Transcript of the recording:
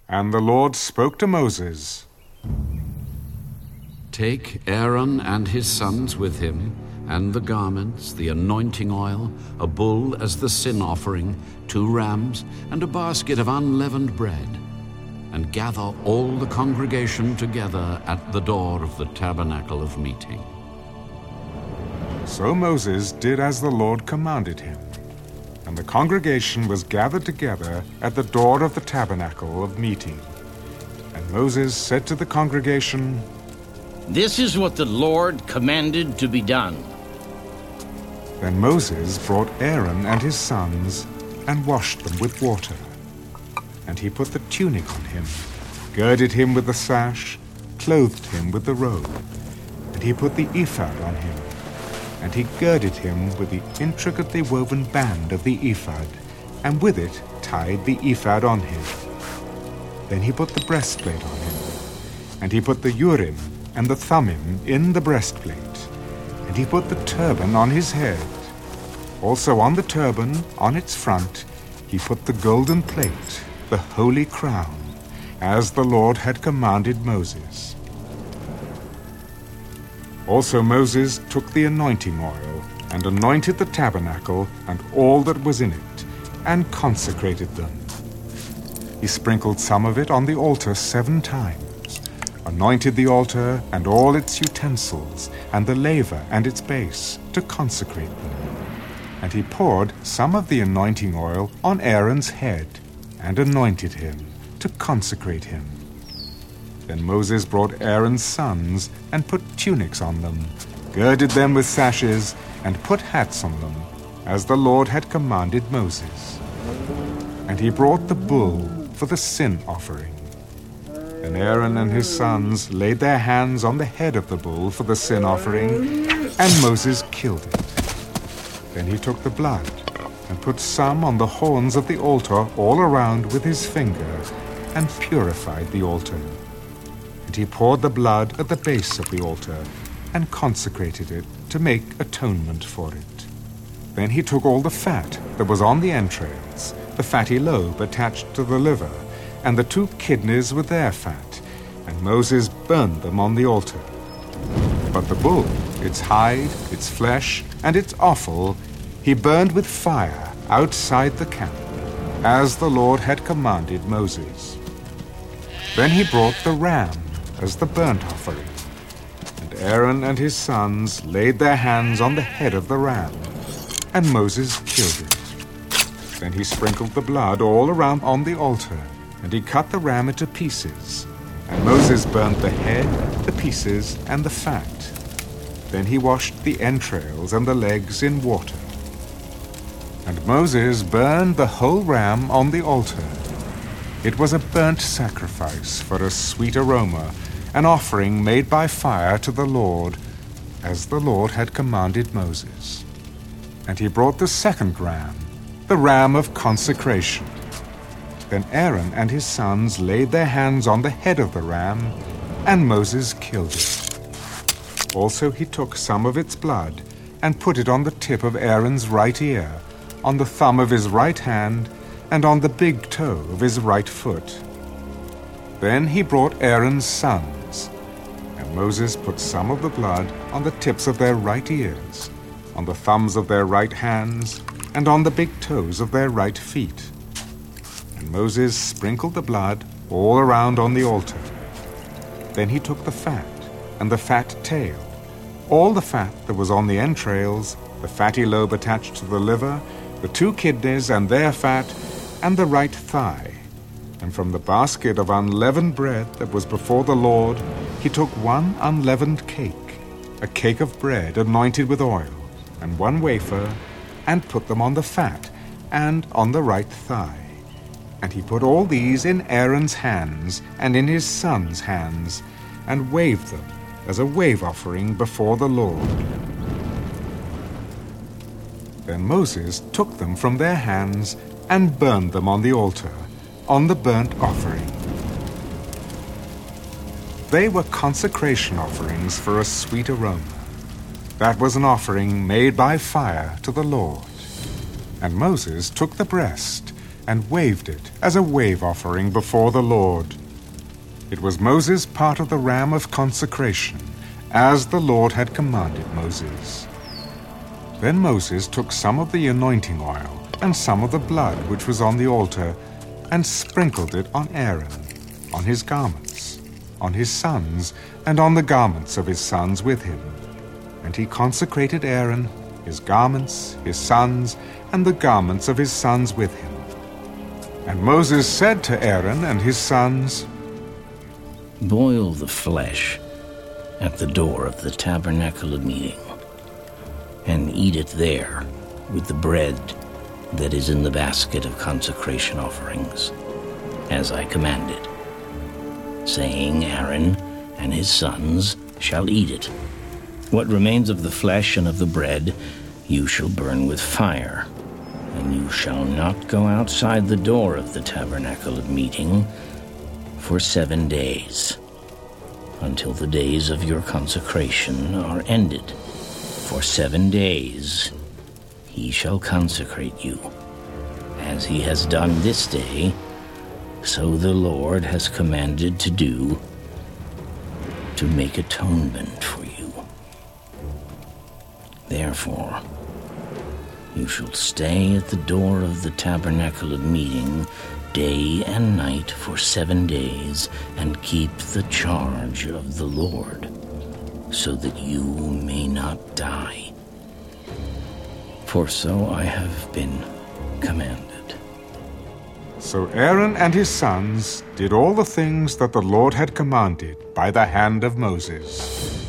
And the Lord spoke to Moses. Take Aaron and his sons with him, and the garments, the anointing oil, a bull as the sin offering, 2 rams, and a basket of unleavened bread, and gather all the congregation together at the door of the tabernacle of meeting. So Moses did as the Lord commanded him, and the congregation was gathered together at the door of the tabernacle of meeting. And Moses said to the congregation, "This is what the Lord commanded to be done." Then Moses brought Aaron and his sons and washed them with water. And he put the tunic on him, girded him with the sash, clothed him with the robe. And he put the ephod on him, and he girded him with the intricately woven band of the ephod, and with it tied the ephod on him. Then he put the breastplate on him, and he put the Urim and the Thummim in the breastplate, and he put the turban on his head. Also on the turban, on its front, he put the golden plate, the holy crown, as the Lord had commanded Moses. Also Moses took the anointing oil, and anointed the tabernacle and all that was in it, and consecrated them. He sprinkled some of it on the altar 7 times, anointed the altar and all its utensils, and the laver and its base, to consecrate them. And he poured some of the anointing oil on Aaron's head, and anointed him, to consecrate him. Then Moses brought Aaron's sons, and put tunics on them, girded them with sashes, and put hats on them, as the Lord had commanded Moses. And he brought the bull for the sin offering. Then Aaron and his sons laid their hands on the head of the bull for the sin offering, and Moses killed it. Then he took the blood, and put some on the horns of the altar all around with his finger, and purified the altar. And he poured the blood at the base of the altar, and consecrated it to make atonement for it. Then he took all the fat that was on the entrails, the fatty lobe attached to the liver, and the 2 kidneys with their fat, and Moses burned them on the altar. But the bull, its hide, its flesh, and its offal, he burned with fire outside the camp, as the Lord had commanded Moses. Then he brought the ram as the burnt offering, and Aaron and his sons laid their hands on the head of the ram, and Moses killed it. Then he sprinkled the blood all around on the altar, and he cut the ram into pieces, and Moses burnt the head, the pieces, and the fat. Then he washed the entrails and the legs in water. And Moses burned the whole ram on the altar. It was a burnt sacrifice for a sweet aroma, an offering made by fire to the Lord, as the Lord had commanded Moses. And he brought the second ram, the ram of consecration. Then Aaron and his sons laid their hands on the head of the ram, and Moses killed it. Also he took some of its blood, and put it on the tip of Aaron's right ear, on the thumb of his right hand, and on the big toe of his right foot. Then he brought Aaron's sons, and Moses put some of the blood on the tips of their right ears, on the thumbs of their right hands, and on the big toes of their right feet. And Moses sprinkled the blood all around on the altar. Then he took the fat, and the fat tail, all the fat that was on the entrails, the fatty lobe attached to the liver, the 2 kidneys and their fat, and the right thigh. And from the basket of unleavened bread that was before the Lord, he took 1 unleavened cake, a cake of bread anointed with oil, and 1 wafer, and put them on the fat, and on the right thigh. And he put all these in Aaron's hands, and in his sons' hands, and waved them as a wave offering before the Lord. Then Moses took them from their hands, and burned them on the altar, on the burnt offering. They were consecration offerings for a sweet aroma. That was an offering made by fire to the Lord. And Moses took the breast, and waved it as a wave offering before the Lord. It was Moses' part of the ram of consecration, as the Lord had commanded Moses. Then Moses took some of the anointing oil and some of the blood which was on the altar, and sprinkled it on Aaron, on his garments, on his sons, and on the garments of his sons with him. And he consecrated Aaron, his garments, his sons, and the garments of his sons with him. And Moses said to Aaron and his sons, Boil the flesh at the door of the tabernacle of meeting, and eat it there with the bread that is in the basket of consecration offerings, as I commanded, saying, Aaron and his sons shall eat it. What remains of the flesh and of the bread you shall burn with fire, and you shall not go outside the door of the tabernacle of meeting for 7 days, until the days of your consecration are ended. For 7 days he shall consecrate you, as he has done this day, so the Lord has commanded to do, to make atonement for you. Therefore, you shall stay at the door of the tabernacle of meeting day and night for 7 days, and keep the charge of the Lord, so that you may not die. For so I have been commanded. So Aaron and his sons did all the things that the Lord had commanded by the hand of Moses.